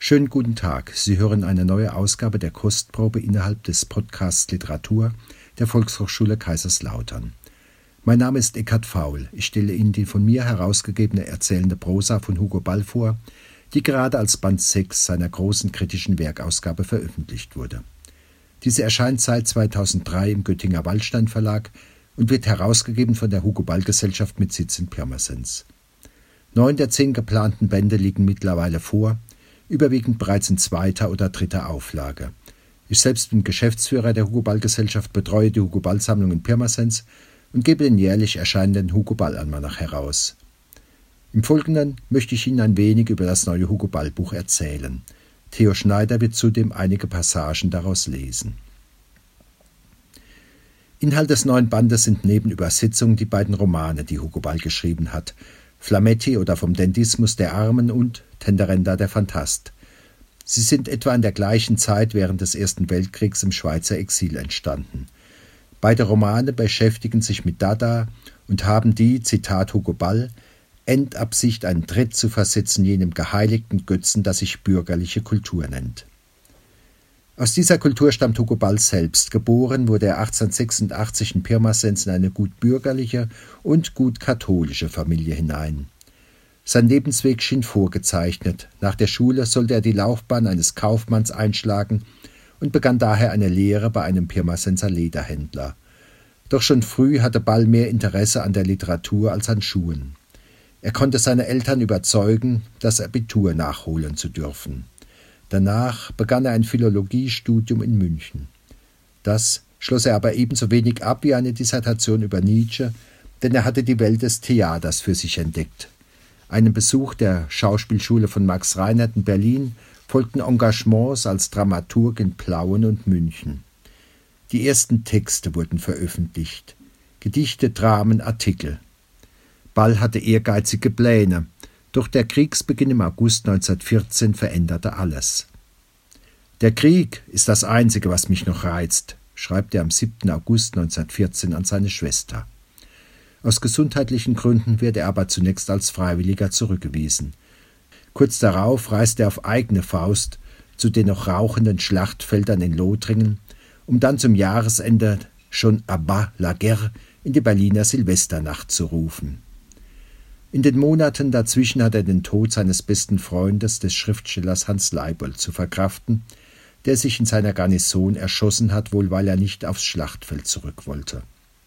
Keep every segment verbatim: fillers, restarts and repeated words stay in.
Schönen guten Tag. Sie hören eine neue Ausgabe der Kostprobe innerhalb des Podcasts Literatur der Volkshochschule Kaiserslautern. Mein Name ist Eckhard Faul. Ich stelle Ihnen die von mir herausgegebene erzählende Prosa von Hugo Ball vor, die gerade als Band sechs seiner großen kritischen Werkausgabe veröffentlicht wurde. Diese erscheint seit zweitausenddrei im Göttinger Waldstein Verlag und wird herausgegeben von der Hugo Ball Gesellschaft mit Sitz in Pirmasens. Neun der zehn geplanten Bände liegen mittlerweile vor, überwiegend bereits in zweiter oder dritter Auflage. Ich selbst bin Geschäftsführer der Hugo Ball Gesellschaft, betreue die Hugo Ball Sammlung in Pirmasens und gebe den jährlich erscheinenden Hugo Ball Almanach heraus. Im Folgenden möchte ich Ihnen ein wenig über das neue Hugo Ball Buch erzählen. Theo Schneider wird zudem einige Passagen daraus lesen. Inhalt des neuen Bandes sind neben Übersetzungen die beiden Romane, die Hugo Ball geschrieben hat, Flametti oder Vom Dandismus der Armen und Tenderenda der Phantast. Sie sind etwa in der gleichen Zeit während des Ersten Weltkriegs im Schweizer Exil entstanden. Beide Romane beschäftigen sich mit Dada und haben die, Zitat Hugo Ball, Endabsicht, einen Tritt zu versetzen jenem geheiligten Götzen, das sich bürgerliche Kultur nennt. Aus dieser Kultur stammt Hugo Ball selbst. Geboren wurde er achtzehnhundertsechsundachtzig in Pirmasens in eine gut bürgerliche und gut katholische Familie hinein. Sein Lebensweg schien vorgezeichnet. Nach der Schule sollte er die Laufbahn eines Kaufmanns einschlagen und begann daher eine Lehre bei einem Pirmasenser Lederhändler. Doch schon früh hatte Ball mehr Interesse an der Literatur als an Schuhen. Er konnte seine Eltern überzeugen, das Abitur nachholen zu dürfen. Danach begann er ein Philologiestudium in München. Das schloss er aber ebenso wenig ab wie eine Dissertation über Nietzsche, denn er hatte die Welt des Theaters für sich entdeckt. Einem Besuch der Schauspielschule von Max Reinhardt in Berlin folgten Engagements als Dramaturg in Plauen und München. Die ersten Texte wurden veröffentlicht, Gedichte, Dramen, Artikel. Ball hatte ehrgeizige Pläne, doch der Kriegsbeginn im August neunzehnhundertvierzehn veränderte alles. Der Krieg ist das Einzige, was mich noch reizt, schreibt er am siebten August neunzehnhundertvierzehn an seine Schwester. Aus gesundheitlichen Gründen wird er aber zunächst als Freiwilliger zurückgewiesen. Kurz darauf reist er auf eigene Faust zu den noch rauchenden Schlachtfeldern in Lothringen, um dann zum Jahresende schon à bas la guerre in die Berliner Silvesternacht zu rufen. In den Monaten dazwischen hat er den Tod seines besten Freundes, des Schriftstellers Hans Leibold, zu verkraften, der sich in seiner Garnison erschossen hat, wohl weil er nicht aufs Schlachtfeld zurück wollte.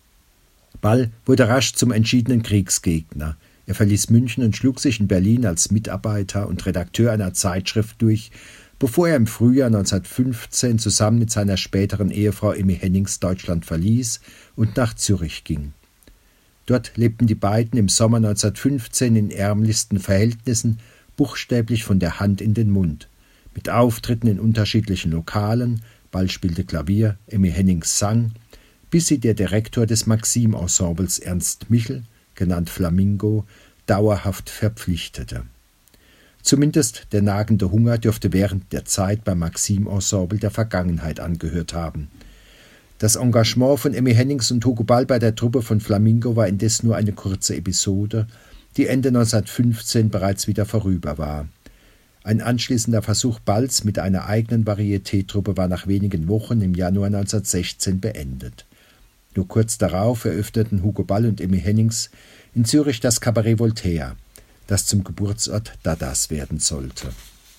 Ball wurde rasch zum entschiedenen Kriegsgegner. Er verließ München und schlug sich in Berlin als Mitarbeiter und Redakteur einer Zeitschrift durch, bevor er im Frühjahr neunzehnhundertfünfzehn zusammen mit seiner späteren Ehefrau Emmy Hennings Deutschland verließ und nach Zürich ging. Dort lebten die beiden im Sommer neunzehnhundertfünfzehn in ärmlichsten Verhältnissen, buchstäblich von der Hand in den Mund, mit Auftritten in unterschiedlichen Lokalen. Ball spielte Klavier, Emmy Hennings sang, bis sie der Direktor des Maxim-Ensembles Ernst Michel, genannt Flamingo, dauerhaft verpflichtete. Zumindest der nagende Hunger dürfte während der Zeit beim Maxim-Ensemble der Vergangenheit angehört haben. Das Engagement von Emmy Hennings und Hugo Ball bei der Truppe von Flamingo war indes nur eine kurze Episode, die Ende neunzehnhundertfünfzehn bereits wieder vorüber war. Ein anschließender Versuch Balls mit einer eigenen Varieté-Truppe war nach wenigen Wochen im Januar neunzehnhundertsechzehn beendet. Nur kurz darauf eröffneten Hugo Ball und Emmy Hennings in Zürich das Cabaret Voltaire, das zum Geburtsort Dadas werden sollte.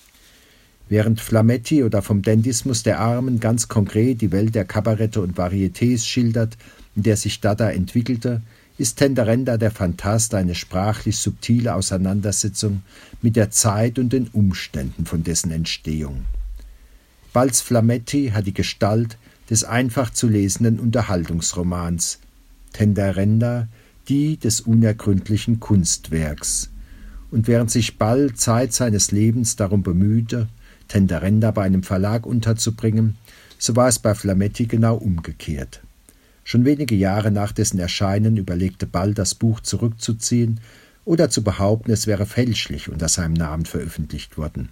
Während Flametti oder Vom Dandismus der Armen ganz konkret die Welt der Kabarette und Varietés schildert, in der sich Dada entwickelte, ist Tenderenda der Phantast eine sprachlich subtile Auseinandersetzung mit der Zeit und den Umständen von dessen Entstehung. Balls Flametti hat die Gestalt des einfach zu lesenden Unterhaltungsromans, Tenderenda die des unergründlichen Kunstwerks. Und während sich Ball Zeit seines Lebens darum bemühte, Tenderenda bei einem Verlag unterzubringen, so war es bei Flametti genau umgekehrt. Schon wenige Jahre nach dessen Erscheinen überlegte Ball, das Buch zurückzuziehen oder zu behaupten, es wäre fälschlich unter seinem Namen veröffentlicht worden.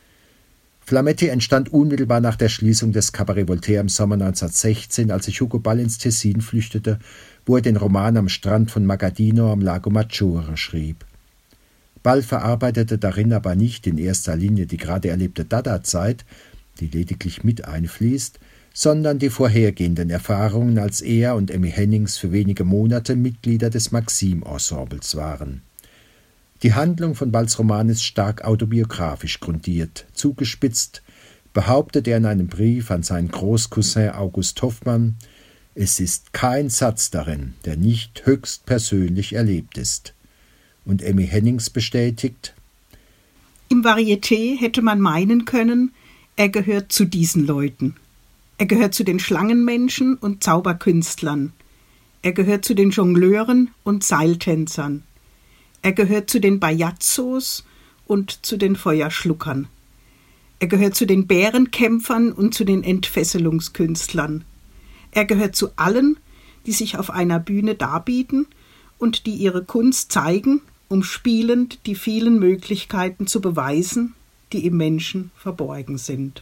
Flametti entstand unmittelbar nach der Schließung des Cabaret Voltaire im Sommer neunzehnhundertsechzehn, als sich Hugo Ball ins Tessin flüchtete, wo er den Roman Am Strand von Magadino am Lago Maggiore schrieb. Ball verarbeitete darin aber nicht in erster Linie die gerade erlebte Dada-Zeit, die lediglich mit einfließt, sondern die vorhergehenden Erfahrungen, als er und Emmy Hennings für wenige Monate Mitglieder des Maxim-Ensembles waren. Die Handlung von Balls Roman ist stark autobiografisch grundiert. Zugespitzt behauptet er in einem Brief an seinen Großcousin August Hoffmann, es ist kein Satz darin, der nicht höchst persönlich erlebt ist. Und Emmy Hennings bestätigt: Im Varieté hätte man meinen können, er gehört zu diesen Leuten. Er gehört zu den Schlangenmenschen und Zauberkünstlern. Er gehört zu den Jongleuren und Seiltänzern. Er gehört zu den Bajazzos und zu den Feuerschluckern. Er gehört zu den Bärenkämpfern und zu den Entfesselungskünstlern. Er gehört zu allen, die sich auf einer Bühne darbieten und die ihre Kunst zeigen, um spielend die vielen Möglichkeiten zu beweisen, die im Menschen verborgen sind.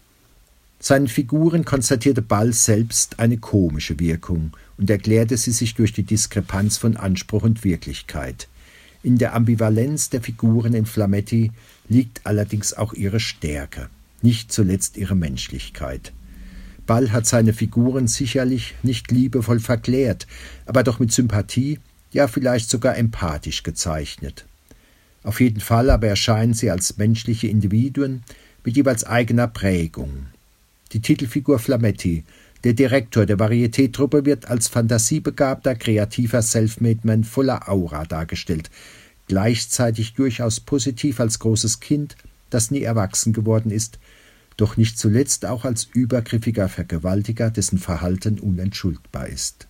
Seinen Figuren konstatierte Ball selbst eine komische Wirkung und erklärte sie sich durch die Diskrepanz von Anspruch und Wirklichkeit. In der Ambivalenz der Figuren in Flametti liegt allerdings auch ihre Stärke, nicht zuletzt ihre Menschlichkeit. Ball hat seine Figuren sicherlich nicht liebevoll verklärt, aber doch mit Sympathie, ja vielleicht sogar empathisch gezeichnet. Auf jeden Fall aber erscheinen sie als menschliche Individuen mit jeweils eigener Prägung. Die Titelfigur Flametti, der Direktor der Varieté-Truppe, wird als fantasiebegabter, kreativer Selfmade-Man voller Aura dargestellt, gleichzeitig durchaus positiv als großes Kind, das nie erwachsen geworden ist, doch nicht zuletzt auch als übergriffiger Vergewaltiger, dessen Verhalten unentschuldbar ist.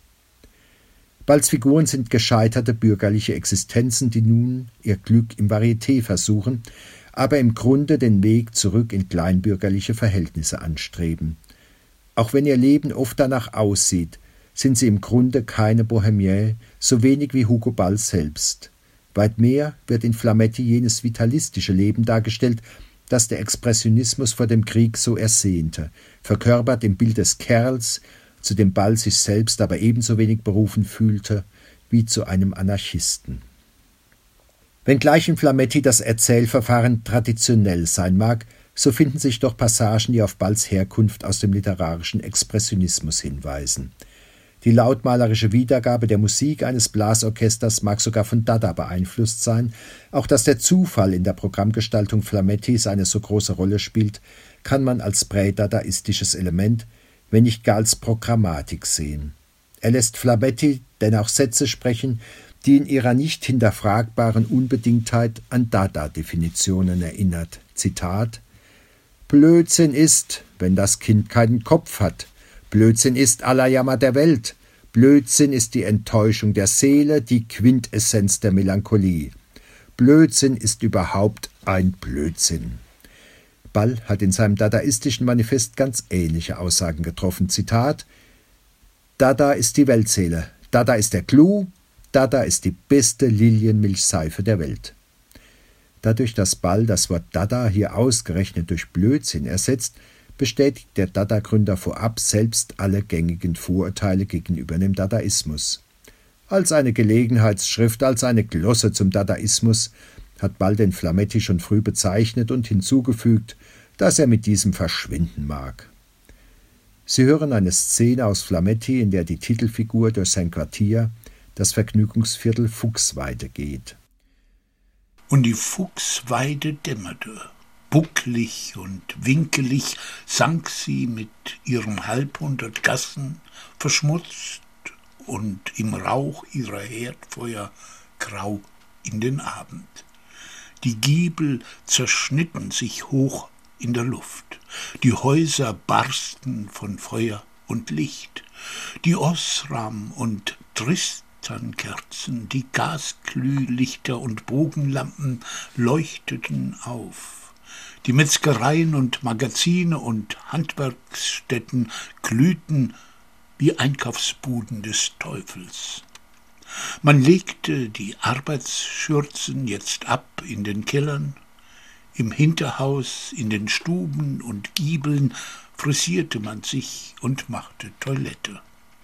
Balls Figuren sind gescheiterte bürgerliche Existenzen, die nun ihr Glück im Varieté versuchen, aber im Grunde den Weg zurück in kleinbürgerliche Verhältnisse anstreben. Auch wenn ihr Leben oft danach aussieht, sind sie im Grunde keine Bohemiens, so wenig wie Hugo Ball selbst. Weit mehr wird in Flametti jenes vitalistische Leben dargestellt, das der Expressionismus vor dem Krieg so ersehnte, verkörpert im Bild des Kerls, zu dem Ball sich selbst aber ebenso wenig berufen fühlte wie zu einem Anarchisten. Wenngleich in Flametti das Erzählverfahren traditionell sein mag, so finden sich doch Passagen, die auf Balls Herkunft aus dem literarischen Expressionismus hinweisen. Die lautmalerische Wiedergabe der Musik eines Blasorchesters mag sogar von Dada beeinflusst sein. Auch dass der Zufall in der Programmgestaltung Flamettis eine so große Rolle spielt, kann man als prädadaistisches Element, wenn nicht gar als Programmatik sehen. Er lässt Flametti dennoch Sätze sprechen, die in ihrer nicht hinterfragbaren Unbedingtheit an Dada-Definitionen erinnert. Zitat: Blödsinn ist, wenn das Kind keinen Kopf hat. Blödsinn ist aller Jammer der Welt. Blödsinn ist die Enttäuschung der Seele, die Quintessenz der Melancholie. Blödsinn ist überhaupt ein Blödsinn. Ball hat in seinem dadaistischen Manifest ganz ähnliche Aussagen getroffen. Zitat: Dada ist die Weltseele, Dada ist der Clou, Dada ist die beste Lilienmilchseife der Welt. Dadurch, dass Ball das Wort Dada hier ausgerechnet durch Blödsinn ersetzt, bestätigt der Dada-Gründer vorab selbst alle gängigen Vorurteile gegenüber dem Dadaismus. Als eine Gelegenheitsschrift, als eine Glosse zum Dadaismus hat Ball den Flametti schon früh bezeichnet und hinzugefügt, dass er mit diesem verschwinden mag. Sie hören eine Szene aus Flametti, in der die Titelfigur durch sein Quartier, das Vergnügungsviertel Fuchsweide, geht. Und die Fuchsweide dämmerte. Bucklig und winkelig sank sie mit ihren halbhundert Gassen, verschmutzt und im Rauch ihrer Herdfeuer grau in den Abend. Die Giebel zerschnitten sich hoch in der Luft, die Häuser barsten von Feuer und Licht, die Osram und Tristan-Kerzen, die Gasglühlichter und Bogenlampen leuchteten auf. Die Metzgereien und Magazine und Handwerksstätten glühten wie Einkaufsbuden des Teufels. Man legte die Arbeitsschürzen jetzt ab in den Kellern, im Hinterhaus, in den Stuben und Giebeln frisierte man sich und machte Toilette.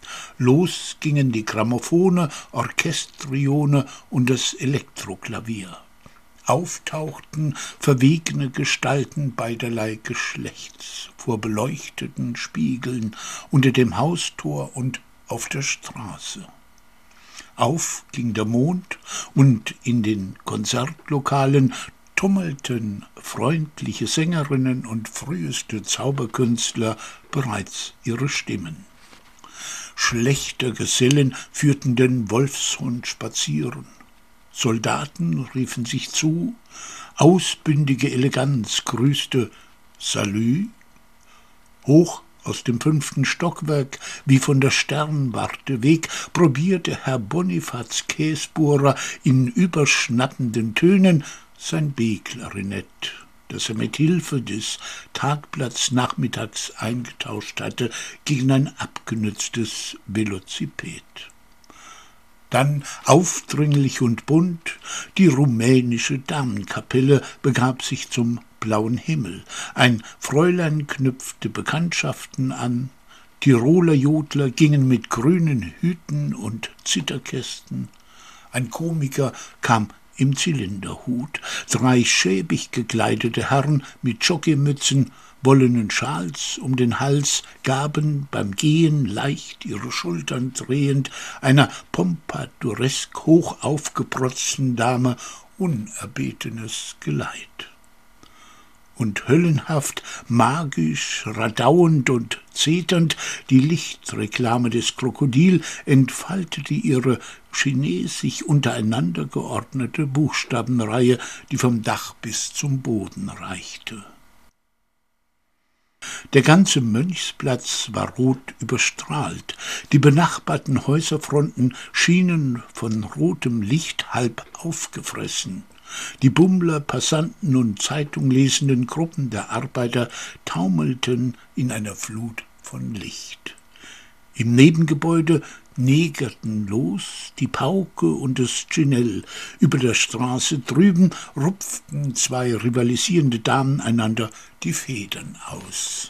Los gingen die Grammophone, Orchestrione und das Elektroklavier. auftauchten verwegene Gestalten beiderlei Geschlechts vor beleuchteten Spiegeln unter dem Haustor und auf der Straße. Auf ging der Mond, und in den Konzertlokalen tummelten freundliche Sängerinnen und früheste Zauberkünstler bereits ihre Stimmen. Schlechter Gesellen führten den Wolfshund spazieren. Soldaten riefen sich zu, ausbündige Eleganz grüßte Salü. Hoch aus dem fünften Stockwerk, wie von der Sternwarte weg, probierte Herr Bonifaz Käsbohrer in überschnappenden Tönen sein B-Klarinett, das er mit Hilfe des Tagblatts-Nachmittags eingetauscht hatte gegen ein abgenütztes Velociped. Dann, aufdringlich und bunt, die rumänische Damenkapelle begab sich zum blauen Himmel. Ein Fräulein knüpfte Bekanntschaften an, Tiroler Jodler gingen mit grünen Hüten und Zitterkästen, ein Komiker kam im Zylinderhut, drei schäbig gekleidete Herren mit Jockeymützen, wollenen Schals um den Hals, gaben beim Gehen leicht ihre Schultern drehend einer pompaduresk hoch aufgeprotzten Dame unerbetenes Geleit. Und höllenhaft, magisch, radauend und zeternd die Lichtreklame des Krokodil entfaltete ihre chinesisch untereinander geordnete Buchstabenreihe, die vom Dach bis zum Boden reichte. Der ganze Mönchsplatz war rot überstrahlt, die benachbarten Häuserfronten schienen von rotem Licht halb aufgefressen. Die Bummler, Passanten und zeitunglesenden Gruppen der Arbeiter taumelten in einer Flut von Licht. Im Nebengebäude negerten los die Pauke und das Ginell. Über der Straße drüben rupften zwei rivalisierende Damen einander die Federn aus.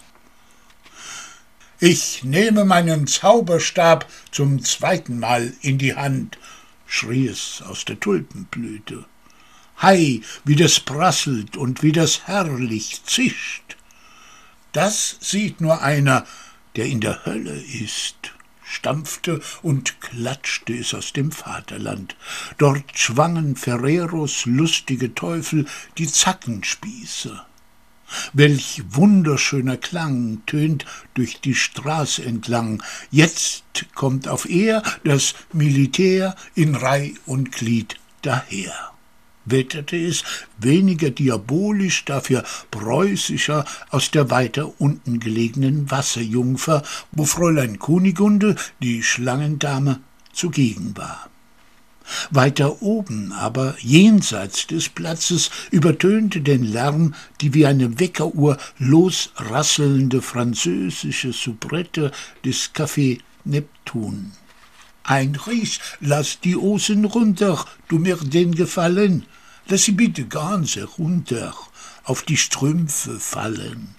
»Ich nehme meinen Zauberstab zum zweiten Mal in die Hand«, schrie es aus der Tulpenblüte. »Hei, wie das prasselt und wie das herrlich zischt! Das sieht nur einer, der in der Hölle ist«, stampfte und klatschte es aus dem Vaterland. Dort schwangen Ferreros lustige Teufel die Zackenspieße. Welch wunderschöner Klang tönt durch die Straße entlang. Jetzt kommt auf Er das Militär in Reih und Glied daher. Wetterte es, weniger diabolisch, dafür preußischer aus der weiter unten gelegenen Wasserjungfer, wo Fräulein Kunigunde, die Schlangendame, zugegen war. Weiter oben aber, jenseits des Platzes, übertönte den Lärm die wie eine Weckeruhr losrasselnde französische Soubrette des Café Neptun. »Heinrich, lass die Hosen runter, tu mir den Gefallen. Lass sie bitte ganz herunter, auf die Strümpfe fallen.«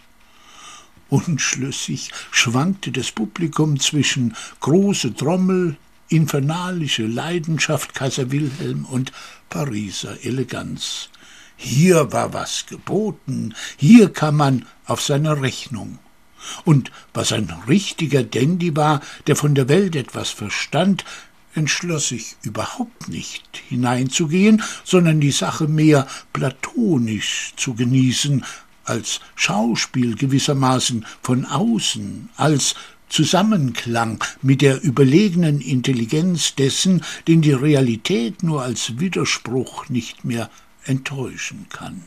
Unschlüssig schwankte das Publikum zwischen große Trommel, infernalische Leidenschaft Kaiser Wilhelm und Pariser Eleganz. Hier war was geboten, hier kam man auf seine Rechnung. Und was ein richtiger Dandy war, der von der Welt etwas verstand, entschloss sich überhaupt nicht hineinzugehen, sondern die Sache mehr platonisch zu genießen, als Schauspiel gewissermaßen von außen, als Zusammenklang mit der überlegenen Intelligenz dessen, den die Realität nur als Widerspruch nicht mehr enttäuschen kann.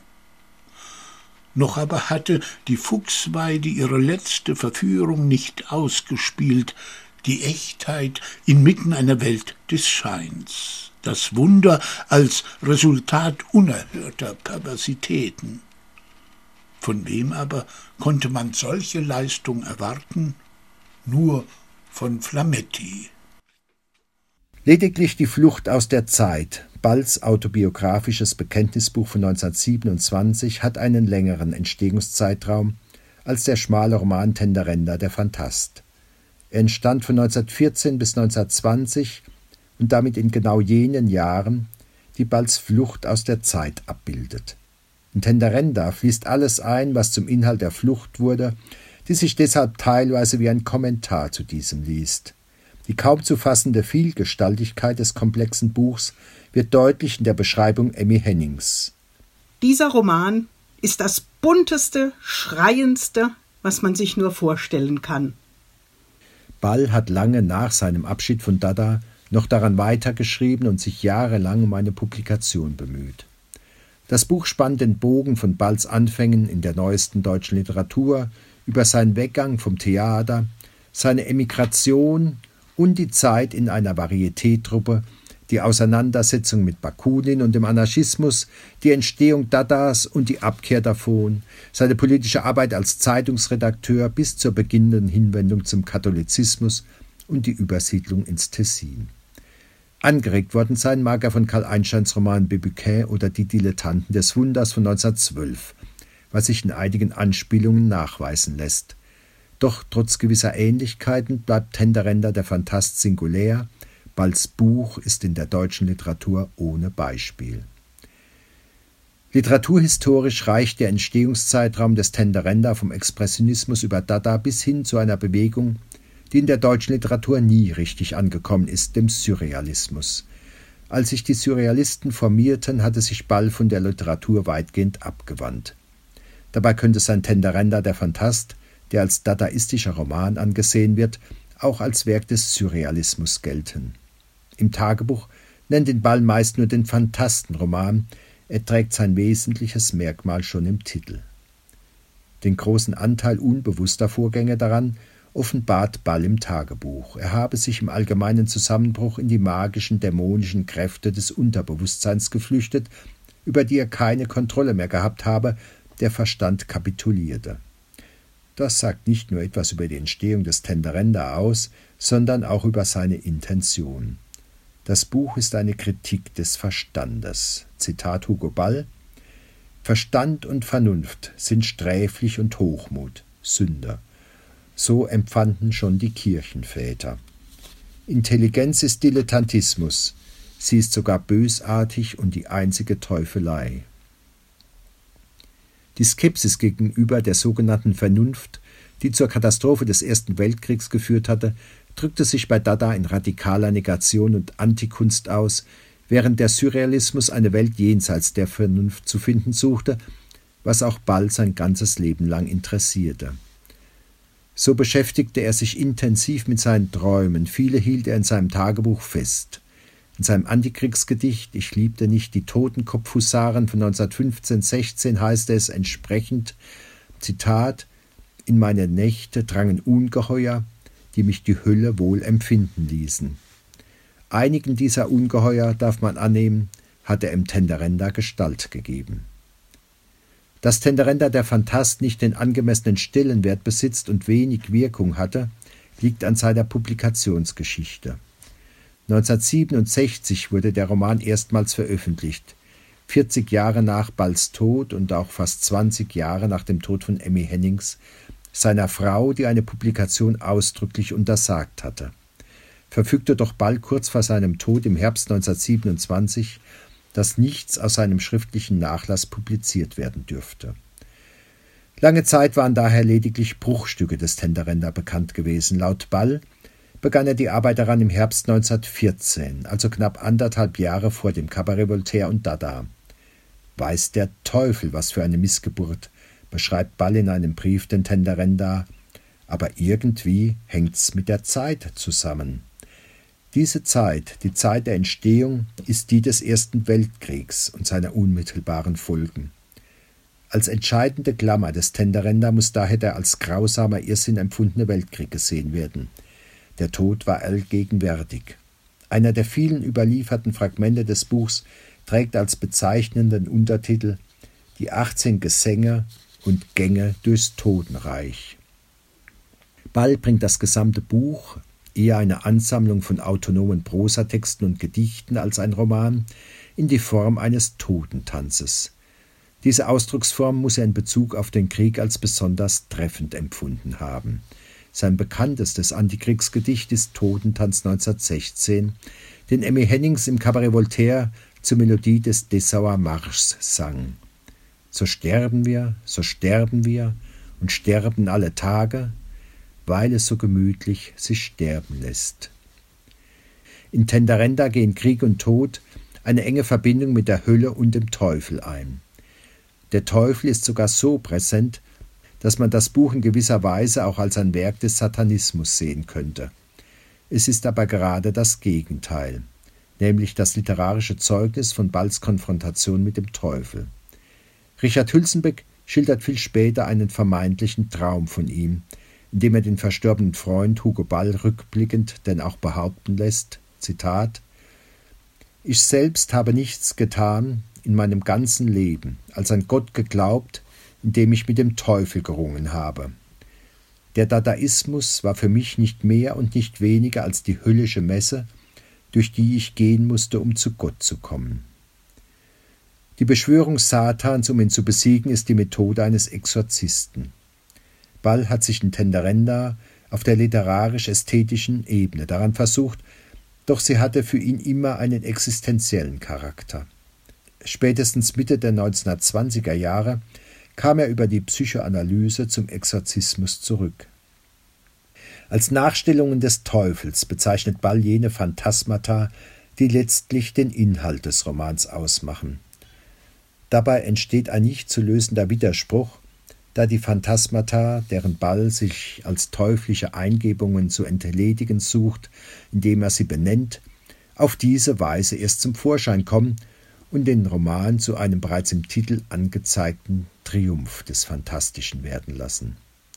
Noch aber hatte die Fuchsweide ihre letzte Verführung nicht ausgespielt, die Echtheit inmitten einer Welt des Scheins, das Wunder als Resultat unerhörter Perversitäten. Von wem aber konnte man solche Leistung erwarten? Nur von Flametti. Lediglich die Flucht aus der Zeit, Balls autobiografisches Bekenntnisbuch von neunzehnhundertsiebenundzwanzig, hat einen längeren Entstehungszeitraum als der schmale Roman Tenderenda, der Phantast. Er entstand von neunzehnhundertvierzehn bis neunzehnhundertzwanzig und damit in genau jenen Jahren, die Balls Flucht aus der Zeit abbildet. In Tenderenda fließt alles ein, was zum Inhalt der Flucht wurde, die sich deshalb teilweise wie ein Kommentar zu diesem liest. Die kaum zu fassende Vielgestaltigkeit des komplexen Buchs wird deutlich in der Beschreibung Emmy Hennings. Dieser Roman ist das bunteste, schreiendste, was man sich nur vorstellen kann. Ball hat lange nach seinem Abschied von Dada noch daran weitergeschrieben und sich jahrelang um eine Publikation bemüht. Das Buch spannt den Bogen von Balls Anfängen in der neuesten deutschen Literatur über seinen Weggang vom Theater, seine Emigration und die Zeit in einer Varieté-Truppe, die Auseinandersetzung mit Bakunin und dem Anarchismus, die Entstehung Dadas und die Abkehr davon, seine politische Arbeit als Zeitungsredakteur bis zur beginnenden Hinwendung zum Katholizismus und die Übersiedlung ins Tessin. Angeregt worden sein mag er von Karl Einsteins Roman Bébuquet oder Die Dilettanten des Wunders von neunzehnhundertzwölf, was sich in einigen Anspielungen nachweisen lässt. Doch trotz gewisser Ähnlichkeiten bleibt Tenderenda der Phantast singulär. Balls Buch ist in der deutschen Literatur ohne Beispiel. Literaturhistorisch reicht der Entstehungszeitraum des Tenderenda vom Expressionismus über Dada bis hin zu einer Bewegung, die in der deutschen Literatur nie richtig angekommen ist, dem Surrealismus. Als sich die Surrealisten formierten, hatte sich Ball von der Literatur weitgehend abgewandt. Dabei könnte sein Tenderenda der Phantast, der als dadaistischer Roman angesehen wird, auch als Werk des Surrealismus gelten. Im Tagebuch nennt ihn Ball meist nur den Phantastenroman, er trägt sein wesentliches Merkmal schon im Titel. Den großen Anteil unbewusster Vorgänge daran offenbart Ball im Tagebuch. Er habe sich im allgemeinen Zusammenbruch in die magischen, dämonischen Kräfte des Unterbewusstseins geflüchtet, über die er keine Kontrolle mehr gehabt habe, der Verstand kapitulierte. Das sagt nicht nur etwas über die Entstehung des Tenderenda aus, sondern auch über seine Intention. Das Buch ist eine Kritik des Verstandes. Zitat Hugo Ball: Verstand und Vernunft sind sträflich und Hochmut, Sünder. So empfanden schon die Kirchenväter. Intelligenz ist Dilettantismus, sie ist sogar bösartig und die einzige Teufelei. Die Skepsis gegenüber der sogenannten Vernunft, die zur Katastrophe des Ersten Weltkriegs geführt hatte, drückte sich bei Dada in radikaler Negation und Antikunst aus, während der Surrealismus eine Welt jenseits der Vernunft zu finden suchte, was auch Ball sein ganzes Leben lang interessierte. So beschäftigte er sich intensiv mit seinen Träumen, viele hielt er in seinem Tagebuch fest. In seinem Antikriegsgedicht »Ich liebte nicht die Totenkopfhusaren« von neunzehnhundertfünfzehn sechzehn heißt es entsprechend, Zitat, »In meine Nächte drangen Ungeheuer, die mich die Hölle wohl empfinden ließen. Einigen dieser Ungeheuer, darf man annehmen, hat er im Tenderenda Gestalt gegeben.« Dass Tenderenda der Phantast nicht den angemessenen Stellenwert besitzt und wenig Wirkung hatte, liegt an seiner Publikationsgeschichte. neunzehnhundertsiebenundsechzig wurde der Roman erstmals veröffentlicht, vierzig Jahre nach Balls Tod und auch fast zwanzig Jahre nach dem Tod von Emmy Hennings, seiner Frau, die eine Publikation ausdrücklich untersagt hatte. Verfügte doch Ball kurz vor seinem Tod im Herbst neunzehnhundertsiebenundzwanzig, dass nichts aus seinem schriftlichen Nachlass publiziert werden dürfte. Lange Zeit waren daher lediglich Bruchstücke des Tenderenda bekannt gewesen. Laut Ball begann er die Arbeit daran im Herbst neunzehnhundertvierzehn, also knapp anderthalb Jahre vor dem Cabaret Voltaire und Dada. Weiß der Teufel, was für eine Missgeburt, beschreibt Ball in einem Brief den Tenderenda, aber irgendwie hängt's mit der Zeit zusammen. Diese Zeit, die Zeit der Entstehung, ist die des Ersten Weltkriegs und seiner unmittelbaren Folgen. Als entscheidende Klammer des Tenderenda muss daher der als grausamer Irrsinn empfundene Weltkrieg gesehen werden. Der Tod war allgegenwärtig. Einer der vielen überlieferten Fragmente des Buchs trägt als bezeichnenden Untertitel »Die achtzehn Gesänge und Gänge durchs Totenreich«. Ball bringt das gesamte Buch, eher eine Ansammlung von autonomen Prosatexten und Gedichten als ein Roman, in die Form eines Totentanzes. Diese Ausdrucksform muss er in Bezug auf den Krieg als besonders treffend empfunden haben. Sein bekanntestes Antikriegsgedicht ist Totentanz neunzehnhundertsechzehn, den Emmy Hennings im Cabaret Voltaire zur Melodie des Dessauer Marschs sang. So sterben wir, so sterben wir und sterben alle Tage, weil es so gemütlich sich sterben lässt. In Tenderenda gehen Krieg und Tod eine enge Verbindung mit der Hölle und dem Teufel ein. Der Teufel ist sogar so präsent, dass man das Buch in gewisser Weise auch als ein Werk des Satanismus sehen könnte. Es ist aber gerade das Gegenteil, nämlich das literarische Zeugnis von Balls Konfrontation mit dem Teufel. Richard Hülsenbeck schildert viel später einen vermeintlichen Traum von ihm, in dem er den verstorbenen Freund Hugo Ball rückblickend denn auch behaupten lässt, Zitat: »Ich selbst habe nichts getan in meinem ganzen Leben, als an Gott geglaubt, indem ich mit dem Teufel gerungen habe. Der Dadaismus war für mich nicht mehr und nicht weniger als die höllische Messe, durch die ich gehen musste, um zu Gott zu kommen.« Die Beschwörung Satans, um ihn zu besiegen, ist die Methode eines Exorzisten. Ball hat sich in Tenderenda auf der literarisch-ästhetischen Ebene daran versucht, doch sie hatte für ihn immer einen existenziellen Charakter. Spätestens Mitte der neunzehnhundertzwanziger Jahre kam er über die Psychoanalyse zum Exorzismus zurück. Als Nachstellungen des Teufels bezeichnet Ball jene Phantasmata, die letztlich den Inhalt des Romans ausmachen. Dabei entsteht ein nicht zu lösender Widerspruch, da die Phantasmata, deren Ball sich als teuflische Eingebungen zu entledigen sucht, indem er sie benennt, auf diese Weise erst zum Vorschein kommen und den Roman zu einem bereits im Titel angezeigten Triumph des Phantastischen werden lassen.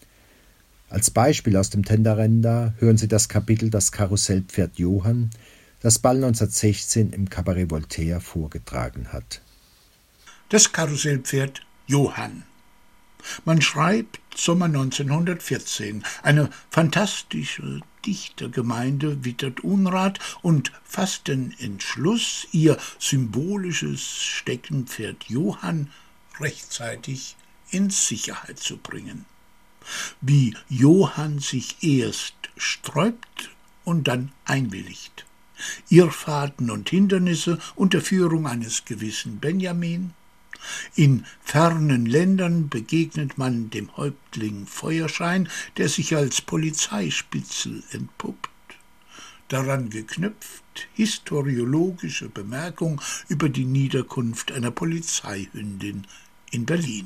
Als Beispiel aus dem Tenderenda hören Sie das Kapitel »Das Karussellpferd Johann«, das Ball neunzehnhundertsechzehn im Cabaret Voltaire vorgetragen hat. Das Karussellpferd Johann. Man schreibt Sommer neunzehnhundertvierzehn. Eine fantastische Dichtergemeinde wittert Unrat und fasst den Entschluss, ihr symbolisches Steckenpferd Johann rechtzeitig in Sicherheit zu bringen. Wie Johann sich erst sträubt und dann einwilligt. Irrfahrten und Hindernisse unter Führung eines gewissen Benjamin. In fernen Ländern begegnet man dem Häuptling Feuerschein, der sich als Polizeispitzel entpuppt. Daran geknüpft historiologische Bemerkung über die Niederkunft einer Polizeihündin in Berlin.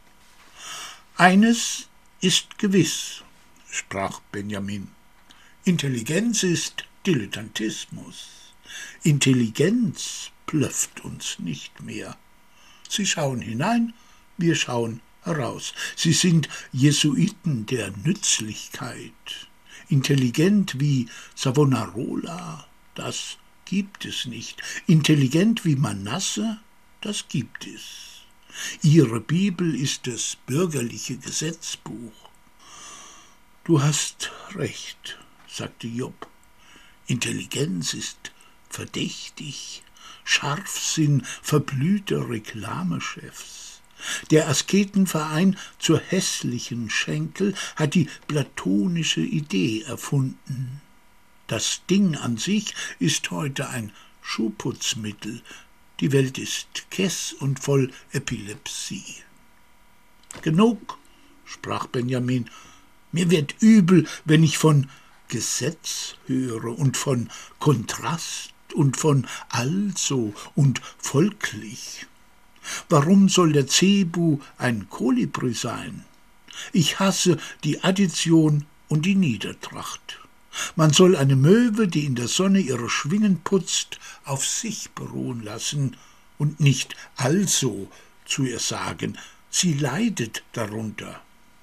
»Eines ist gewiss«, sprach Benjamin, »Intelligenz ist Dilettantismus. Intelligenz blöfft uns nicht mehr. Sie schauen hinein, wir schauen heraus. Sie sind Jesuiten der Nützlichkeit. Intelligent wie Savonarola, das gibt es nicht. Intelligent wie Manasse, das gibt es. Ihre Bibel ist das bürgerliche Gesetzbuch. Du hast recht, sagte Job. Intelligenz ist verdächtig. Scharfsinn verblühter Reklamechefs. Der Asketenverein zur hässlichen Schenkel hat die platonische Idee erfunden. Das Ding an sich ist heute ein Schuhputzmittel. Die Welt ist kess und voll Epilepsie. »Genug«, sprach Benjamin, »mir wird übel, wenn ich von Gesetz höre und von Kontrast und von also und folglich. Warum soll der Zebu ein Kolibri sein? Ich hasse die Addition und die Niedertracht. Man soll eine Möwe, die in der Sonne ihre Schwingen putzt, auf sich beruhen lassen und nicht also zu ihr sagen, sie leidet darunter.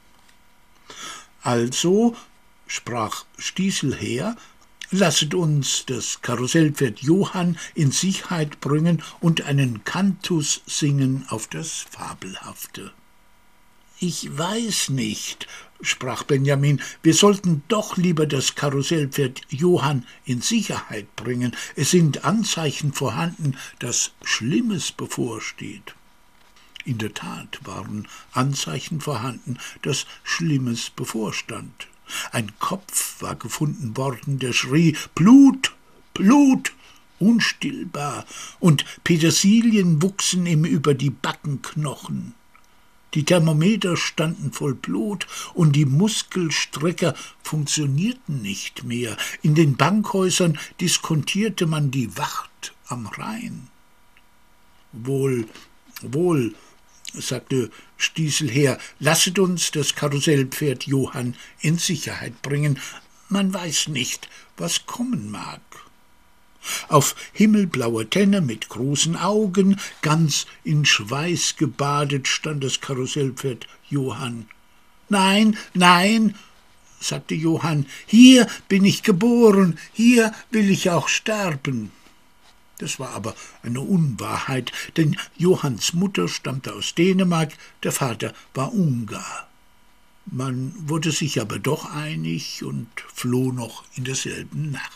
Also, sprach Stieselher, lasset uns das Karussellpferd Johann in Sicherheit bringen und einen Kantus singen auf das Fabelhafte. »Ich weiß nicht«, sprach Benjamin, »wir sollten doch lieber das Karussellpferd Johann in Sicherheit bringen. Es sind Anzeichen vorhanden, dass Schlimmes bevorsteht.« In der Tat waren Anzeichen vorhanden, dass Schlimmes bevorstand. Ein Kopf war gefunden worden, der schrie »Blut, Blut«, unstillbar, und Petersilien wuchsen ihm über die Backenknochen. Die Thermometer standen voll Blut und die Muskelstrecker funktionierten nicht mehr. In den Bankhäusern diskontierte man die Wacht am Rhein. »Wohl, wohl«, sagte Stieselher, »lasset uns das Karussellpferd Johann in Sicherheit bringen. Man weiß nicht, was kommen mag.« Auf himmelblauer Tenne mit großen Augen, ganz in Schweiß gebadet, stand das Karussellpferd Johann. »Nein, nein«, sagte Johann, »hier bin ich geboren, hier will ich auch sterben.« Das war aber eine Unwahrheit, denn Johanns Mutter stammte aus Dänemark, der Vater war Ungar. Man wurde sich aber doch einig und floh noch in derselben Nacht.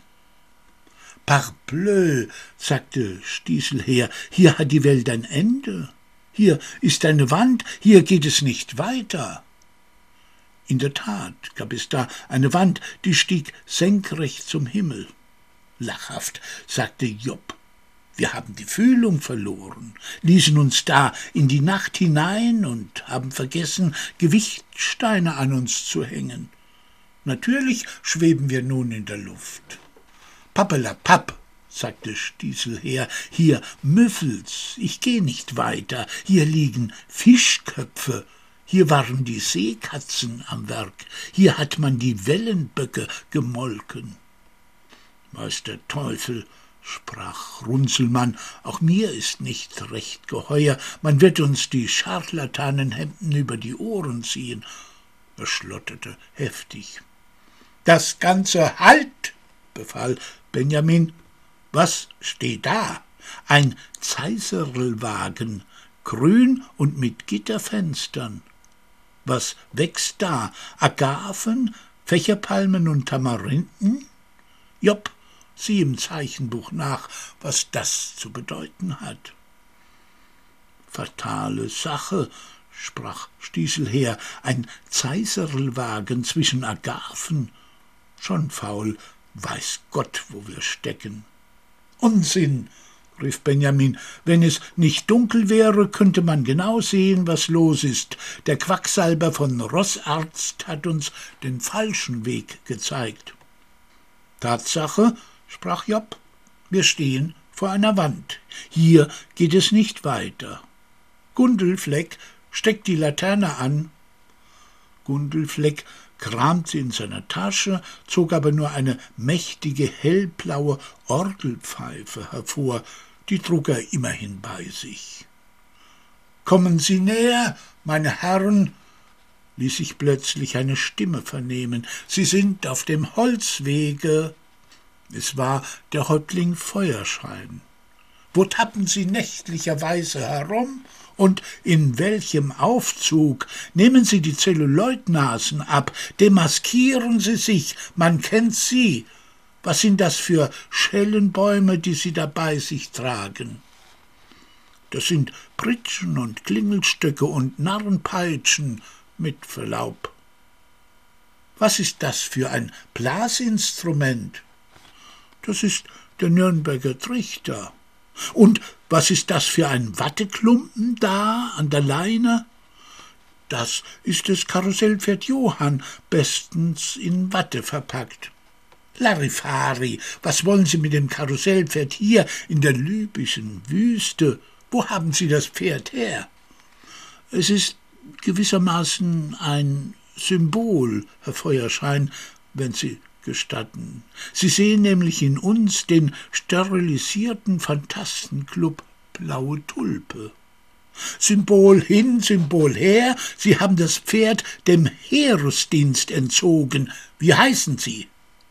»Parbleu«, sagte Stieselher, »hier hat die Welt ein Ende. Hier ist eine Wand, hier geht es nicht weiter.« In der Tat gab es da eine Wand, die stieg senkrecht zum Himmel. Lachhaft sagte Job, »Wir haben die Fühlung verloren, ließen uns da in die Nacht hinein und haben vergessen, Gewichtsteine an uns zu hängen. Natürlich schweben wir nun in der Luft.« »Pappelapapp«, sagte Stieselher, »hier Müffels, ich geh nicht weiter, hier liegen Fischköpfe, hier waren die Seekatzen am Werk, hier hat man die Wellenböcke gemolken.« »Weiß der Teufel«, sprach Runzelmann, »auch mir ist nicht recht geheuer, man wird uns die Scharlatanenhemden über die Ohren ziehen.« Er schlotterte heftig. »Das Ganze halt«, befahl Benjamin. »Was steht da? Ein Zeiserlwagen, grün und mit Gitterfenstern. Was wächst da? Agaven, Fächerpalmen und Tamarinden? Job, sieh im Zeichenbuch nach, was das zu bedeuten hat.« »Fatale Sache«, sprach Stieselher, »ein Zeiserlwagen zwischen Agaven. Schon faul, weiß Gott, wo wir stecken.« »Unsinn«, rief Benjamin, »wenn es nicht dunkel wäre, könnte man genau sehen, was los ist. Der Quacksalber von Rossarzt hat uns den falschen Weg gezeigt.« »Tatsache«, sprach Job, »wir stehen vor einer Wand. Hier geht es nicht weiter. Gundelfleck, steck die Laterne an.« Gundelfleck kramte in seiner Tasche, zog aber nur eine mächtige hellblaue Orgelpfeife hervor, die trug er immerhin bei sich. »Kommen Sie näher, meine Herren«, ließ sich plötzlich eine Stimme vernehmen, »Sie sind auf dem Holzwege.« Es war der Häuptling Feuerschein. »Wo tappen Sie nächtlicherweise herum? Und in welchem Aufzug? Nehmen Sie die Zelluloidnasen ab, demaskieren Sie sich, man kennt Sie. Was sind das für Schellenbäume, die Sie da bei sich tragen?« »Das sind Pritschen und Klingelstöcke und Narrenpeitschen, mit Verlaub.« »Was ist das für ein Blasinstrument?« »Das ist der Nürnberger Trichter.« »Und was ist das für ein Watteklumpen da an der Leine?« »Das ist das Karussellpferd Johann, bestens in Watte verpackt.« »Larifari, was wollen Sie mit dem Karussellpferd hier in der libyschen Wüste? Wo haben Sie das Pferd her?« »Es ist gewissermaßen ein Symbol, Herr Feuerschein, wenn Sie gestatten. Sie sehen nämlich in uns den sterilisierten Phantastenclub Blaue Tulpe. Symbol hin, Symbol her, Sie haben das Pferd dem Heeresdienst entzogen. Wie heißen Sie?«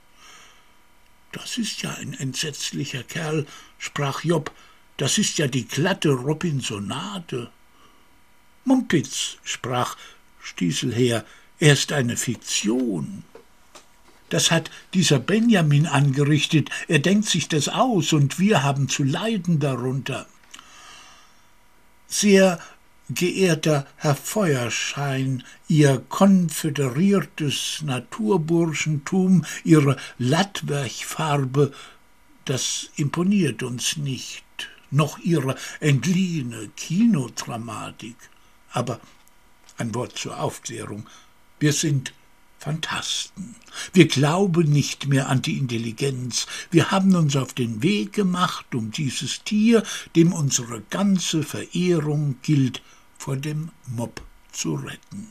»Das ist ja ein entsetzlicher Kerl«, sprach Job, »das ist ja die glatte Robinsonade.« »Mumpitz«, sprach Stieselher, »er ist eine Fiktion. Das hat dieser Benjamin angerichtet, er denkt sich das aus, und wir haben zu leiden darunter.« »Sehr geehrter Herr Feuerschein, Ihr konföderiertes Naturburschentum, Ihre Lattwerchfarbe, das imponiert uns nicht, noch ihre entliehene Kinodramatik. Aber ein Wort zur Aufklärung. Wir sind Phantasten. Wir glauben nicht mehr an die Intelligenz. Wir haben uns auf den Weg gemacht, um dieses Tier, dem unsere ganze Verehrung gilt, vor dem Mob zu retten.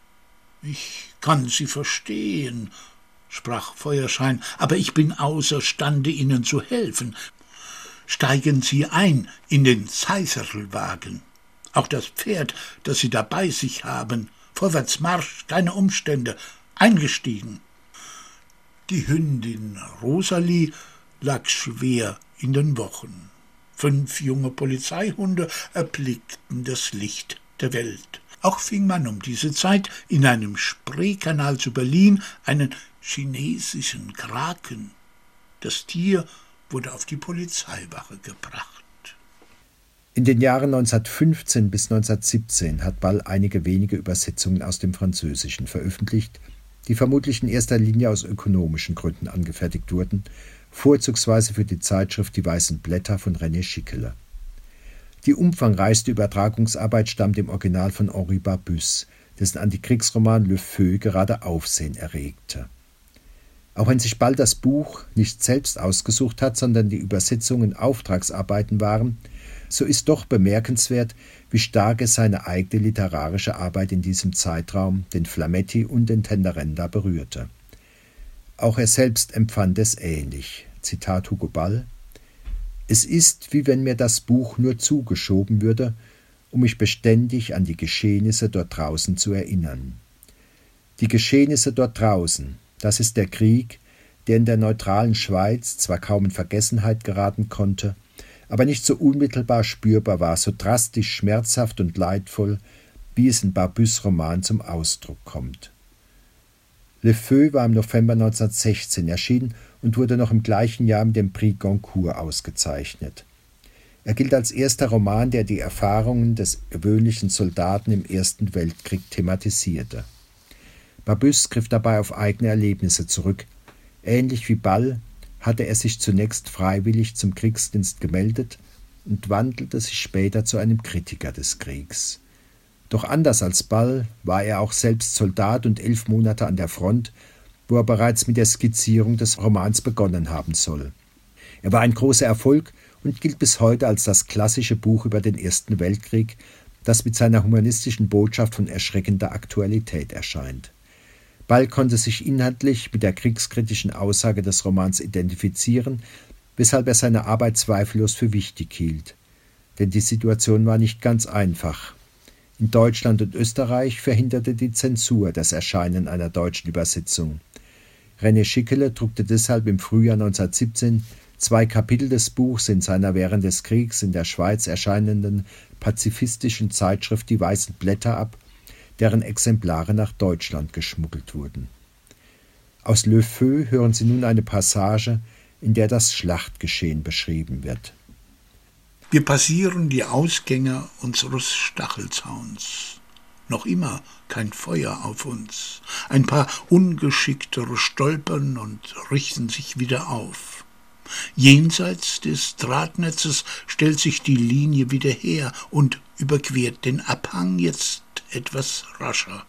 »Ich kann Sie verstehen«, sprach Feuerschein, »aber ich bin außerstande, Ihnen zu helfen. Steigen Sie ein in den Zeiserlwagen. Auch das Pferd, das Sie da bei sich haben. Vorwärts Marsch, keine Umstände. Eingestiegen.« Die Hündin Rosalie lag schwer in den Wochen. Fünf junge Polizeihunde erblickten das Licht der Welt. Auch fing man um diese Zeit in einem Spreekanal zu Berlin einen chinesischen Kraken. Das Tier wurde auf die Polizeiwache gebracht. In den Jahren neunzehnhundertfünfzehn bis neunzehnhundertsiebzehn hat Ball einige wenige Übersetzungen aus dem Französischen veröffentlicht, die vermutlich in erster Linie aus ökonomischen Gründen angefertigt wurden, vorzugsweise für die Zeitschrift Die Weißen Blätter von René Schickele. Die umfangreichste Übertragungsarbeit stammt im Original von Henri Barbusse, dessen Antikriegsroman Le Feu gerade Aufsehen erregte. Auch wenn sich Ball das Buch nicht selbst ausgesucht hat, sondern die Übersetzungen Auftragsarbeiten waren, so ist doch bemerkenswert, wie stark es seine eigene literarische Arbeit in diesem Zeitraum, den Flametti und den Tenderenda, berührte. Auch er selbst empfand es ähnlich. Zitat Hugo Ball: »Es ist, wie wenn mir das Buch nur zugeschoben würde, um mich beständig an die Geschehnisse dort draußen zu erinnern. Die Geschehnisse dort draußen, das ist der Krieg, der in der neutralen Schweiz zwar kaum in Vergessenheit geraten konnte, aber nicht so unmittelbar spürbar war, so drastisch schmerzhaft und leidvoll, wie es in Barbusses Roman zum Ausdruck kommt.« Le Feu war im November neunzehnhundertsechzehn erschienen und wurde noch im gleichen Jahr mit dem Prix Goncourt ausgezeichnet. Er gilt als erster Roman, der die Erfahrungen des gewöhnlichen Soldaten im Ersten Weltkrieg thematisierte. Barbusse griff dabei auf eigene Erlebnisse zurück. Ähnlich wie Ball hatte er sich zunächst freiwillig zum Kriegsdienst gemeldet und wandelte sich später zu einem Kritiker des Kriegs. Doch anders als Ball war er auch selbst Soldat und elf Monate an der Front, wo er bereits mit der Skizzierung des Romans begonnen haben soll. Er war ein großer Erfolg und gilt bis heute als das klassische Buch über den Ersten Weltkrieg, das mit seiner humanistischen Botschaft von erschreckender Aktualität erscheint. Ball konnte sich inhaltlich mit der kriegskritischen Aussage des Romans identifizieren, weshalb er seine Arbeit zweifellos für wichtig hielt. Denn die Situation war nicht ganz einfach. In Deutschland und Österreich verhinderte die Zensur das Erscheinen einer deutschen Übersetzung. René Schickele druckte deshalb im Frühjahr neunzehnhundertsiebzehn zwei Kapitel des Buchs in seiner während des Kriegs in der Schweiz erscheinenden pazifistischen Zeitschrift Die Weißen Blätter ab, deren Exemplare nach Deutschland geschmuggelt wurden. Aus Le Feu hören Sie nun eine Passage, in der das Schlachtgeschehen beschrieben wird. Wir passieren die Ausgänge unseres Stachelzauns. Noch immer kein Feuer auf uns. Ein paar Ungeschicktere stolpern und richten sich wieder auf. Jenseits des Drahtnetzes stellt sich die Linie wieder her und überquert den Abhang jetzt etwas rascher.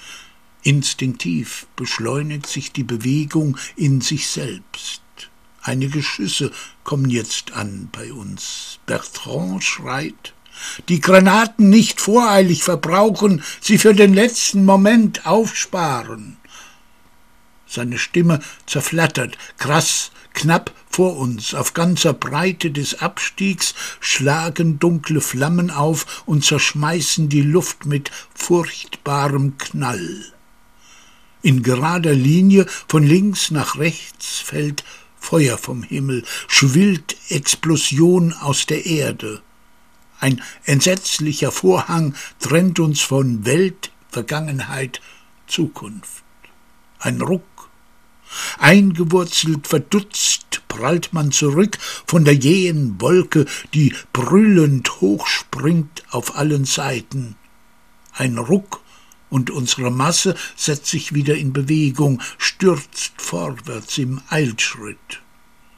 Instinktiv beschleunigt sich die Bewegung in sich selbst. Einige Schüsse kommen jetzt an bei uns. Bertrand schreit: »Die Granaten nicht voreilig verbrauchen, sie für den letzten Moment aufsparen.« Seine Stimme zerflattert, krass, knapp vor uns, auf ganzer Breite des Abstiegs, schlagen dunkle Flammen auf und zerschmeißen die Luft mit furchtbarem Knall. In gerader Linie von links nach rechts fällt Feuer vom Himmel, schwillt Explosion aus der Erde. Ein entsetzlicher Vorhang trennt uns von Welt, Vergangenheit, Zukunft. Ein Ruck. Eingewurzelt, verdutzt prallt man zurück von der jähen Wolke, die brüllend hochspringt auf allen Seiten. Ein Ruck, und unsere Masse setzt sich wieder in Bewegung, stürzt vorwärts im Eilschritt.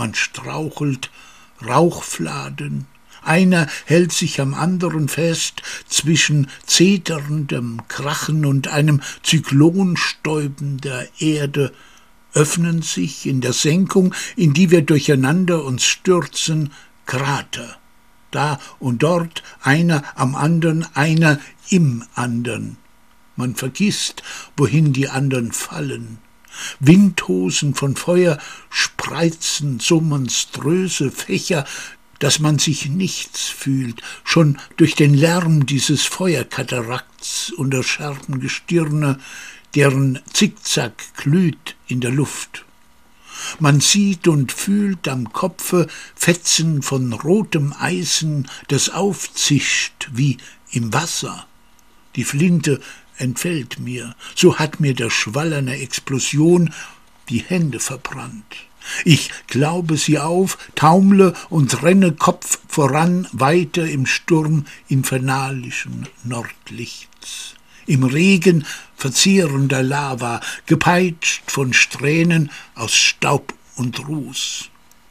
Man strauchelt, Rauchfladen. Einer hält sich am anderen fest, zwischen zeterndem Krachen und einem Zyklonstäuben der Erde öffnen sich in der Senkung, in die wir durcheinander uns stürzen, Krater. Da und dort einer am andern, einer im andern. Man vergisst, wohin die andern fallen. Windhosen von Feuer spreizen so monströse Fächer, dass man sich nichts fühlt, schon durch den Lärm dieses Feuerkatarakts unter scharfen Gestirne, deren Zickzack glüht in der Luft. Man sieht und fühlt am Kopfe Fetzen von rotem Eisen, das aufzischt wie im Wasser. Die Flinte entfällt mir, so hat mir der Schwall einer Explosion die Hände verbrannt. Ich glaube sie auf, taumle und renne Kopf voran weiter im Sturm infernalischen Nordlichts. Im Regen verzehrender Lava, gepeitscht von Strähnen aus Staub und Ruß.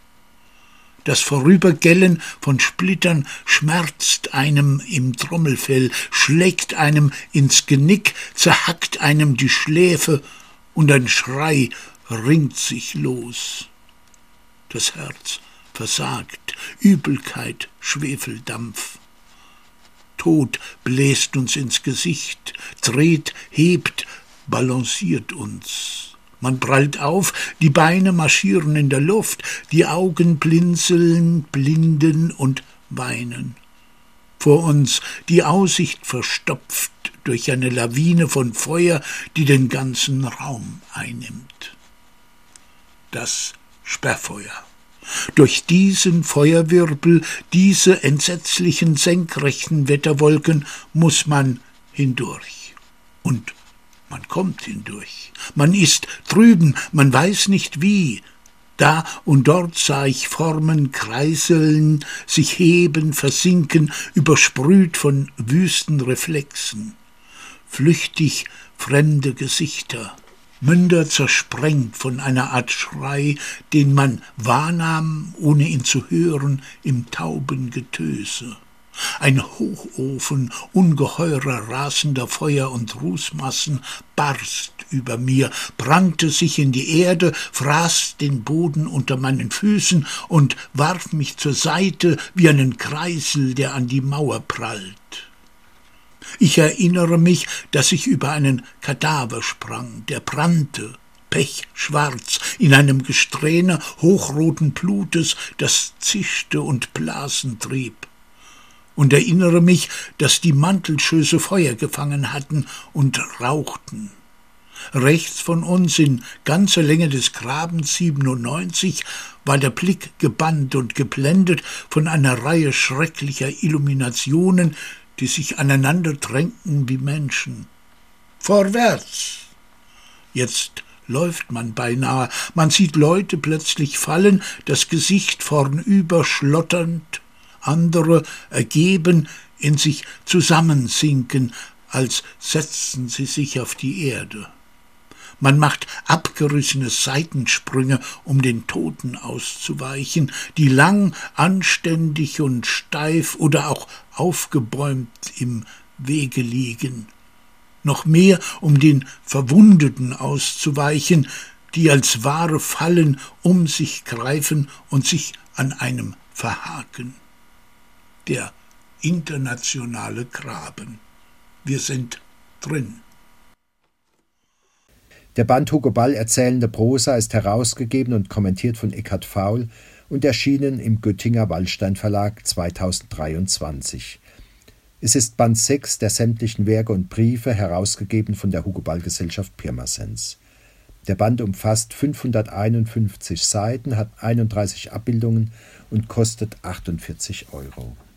Das Vorübergellen von Splittern schmerzt einem im Trommelfell, schlägt einem ins Genick, zerhackt einem die Schläfe, und ein Schrei ringt sich los. Das Herz versagt, Übelkeit, Schwefeldampf. Tod bläst uns ins Gesicht, dreht, hebt, balanciert uns. Man prallt auf, die Beine marschieren in der Luft, die Augen blinzeln, blinden und weinen. Vor uns die Aussicht verstopft durch eine Lawine von Feuer, die den ganzen Raum einnimmt. Das Sperrfeuer. Durch diesen Feuerwirbel, diese entsetzlichen senkrechten Wetterwolken muss man hindurch. Und man kommt hindurch. Man ist drüben, man weiß nicht wie. Da und dort sah ich Formen kreiseln, sich heben, versinken, übersprüht von wüsten Reflexen. Flüchtig fremde Gesichter, Münder zersprengt von einer Art Schrei, den man wahrnahm, ohne ihn zu hören, im tauben Getöse. Ein Hochofen ungeheurer rasender Feuer und Rußmassen barst über mir, brannte sich in die Erde, fraß den Boden unter meinen Füßen und warf mich zur Seite wie einen Kreisel, der an die Mauer prallt. Ich erinnere mich, dass ich über einen Kadaver sprang, der brannte, pechschwarz, in einem Gesträhne hochroten Blutes, das zischte und Blasen trieb. Und erinnere mich, dass die Mantelschöße Feuer gefangen hatten und rauchten. Rechts von uns in ganzer Länge des Grabens siebenundneunzig war der Blick gebannt und geblendet von einer Reihe schrecklicher Illuminationen, die sich aneinander drängten wie Menschen. Vorwärts! Jetzt läuft man beinahe, man sieht Leute plötzlich fallen, das Gesicht vornüber schlotternd, andere ergeben, in sich zusammensinken, als setzten sie sich auf die Erde. Man macht abgerissene Seitensprünge, um den Toten auszuweichen, die lang, anständig und steif oder auch aufgebäumt im Wege liegen. Noch mehr, um den Verwundeten auszuweichen, die als wahre Fallen um sich greifen und sich an einem verhaken. Der internationale Graben. Wir sind drin. Der Band Hugo Ball Erzählende Prosa ist herausgegeben und kommentiert von Eckhard Faul und erschienen im Göttinger Wallstein Verlag zweitausenddreiundzwanzig. Es ist Band sechs der sämtlichen Werke und Briefe, herausgegeben von der Hugo Ball Gesellschaft Pirmasens. Der Band umfasst fünfhunderteinundfünfzig Seiten, hat einunddreißig Abbildungen und kostet achtundvierzig Euro.